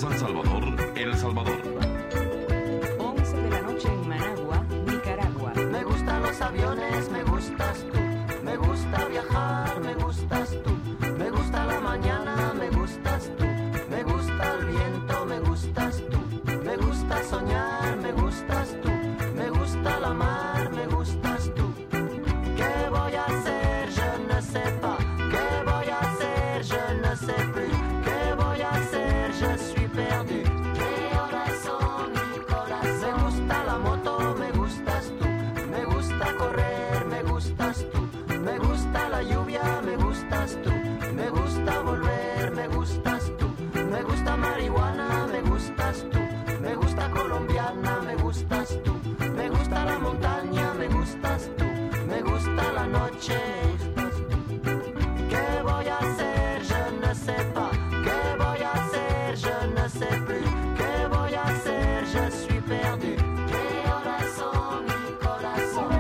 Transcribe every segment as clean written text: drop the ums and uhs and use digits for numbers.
San Salvador, El Salvador. 11 de la noche en Managua, Nicaragua. Me gustan los aviones, me gustas tú. Me gusta viajar, me gustas tú. Me gusta la mañana, me gustas tú. Me gusta el viento, me gustas tú. Me gusta soñar, me gustas tú. Me gusta la mar, me gustas tú. ¿Qué voy a hacer? Je ne sais pas. ¿Qué voy a hacer? Je ne sais plus. ¿Qué voy a hacer? Je suis perdu. ¿Qué horas son, mi corazón? Me gusta la moto, me gustas tú. Me gusta correr, me gustas tú. Me gusta la lluvia, me gustas tú. Me gusta volver, me gustas tú. Me gusta marihuana, me gustas tú. Me gusta colombiana, me gustas tú. Me gusta la montaña, me gustas tú. Me gusta la noche, me gustas tú. ¿Qué voy a hacer? Je ne sais pas. ¿Qué voy a hacer? Je ne sais plus. ¿Qué voy a hacer? Je suis perdu. ¿Qué horas son, mi corazón?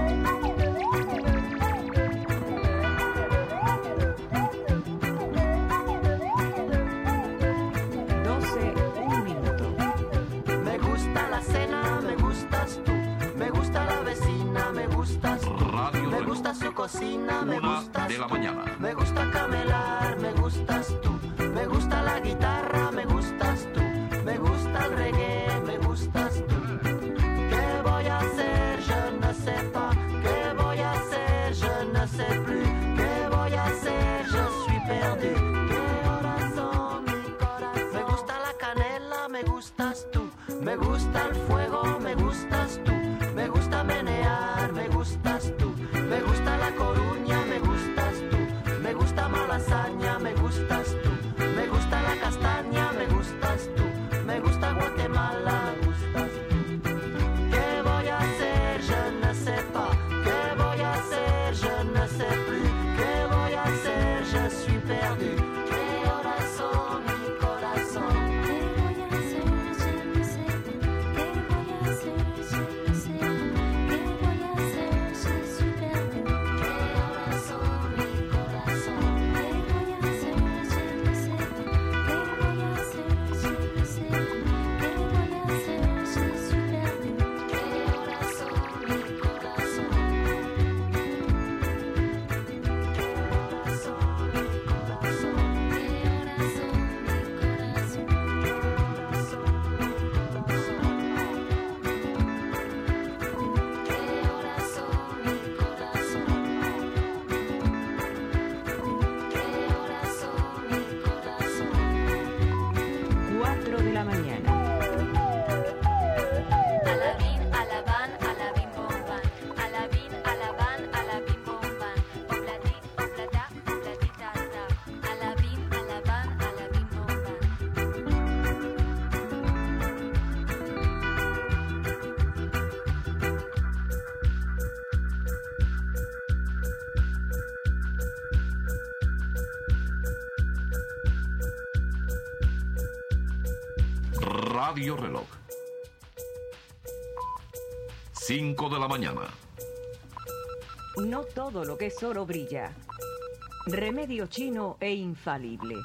12, 1 minuto. Me gusta la cena, me gustas tú. Me gusta la vecina, me gustas tú. Radio Me Reloj. gusta su cocina, me 1 gustas de la tú. mañana. Me gusta camelar, me gustas tú. Me gusta la guitarra, me gustas tú. Me gusta el reggae, me gustas tú. ¿Qué voy a hacer? Je ne sais pas. ¿Qué voy a hacer? Je ne sais plus. ¿Qué voy a hacer? Je suis perdu. ¿Qué horas son, mi corazón? Me gusta la canela, me gustas tú. Me gusta el fuego, me gustas tú. Me gusta menear, me gustas tú. Me gusta La Coruña, me gustas tú. Me gusta Malasaña, me gustas tú. Me gusta la castaña, me gustas tú. Me gusta Guatemala, me gustas tú. ¿Qué voy a hacer? Je ne sais pas. ¿Qué voy a hacer? Je ne sais plus. ¿Qué voy a hacer? Je suis perdu. ¿Qué horas son, mi corazón? ¿Qué voy a hacer? Je ne sais pas. ¿Qué voy a hacer? Je ne sais pas. ¿Qué voy a hacer? Je suis perdu. ¿Qué horas son, mi corazón? ¿Qué voy a hacer? Je ne sais pas. ¿Qué voy a hacer? Je ne sais pas. ¿Qué voy a hacer? Je suis perdu. ¿Qué horas son, mi corazón? ¿Qué horas son, mi corazón? ¿Qué horas son, mi corazón? ¿Qué horas son, mi corazón? ¿Qué horas son, mi corazón? 4 de la mañana. Alabín, alabán, alabín, bombán. Alabín, alabán, alabín, bombán. Oblatí, oblatá, oblatita, ta. Alabín, alabán, alabín, bombán. Radio Reloj. 5 de la mañana. No todo lo que es oro brilla. Remedio chino e infalible.